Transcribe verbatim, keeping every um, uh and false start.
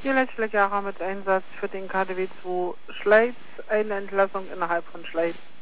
Vierleitschläger mit Einsatz für den K D W zwei Schleiz, eine Entlassung innerhalb von Schleiz.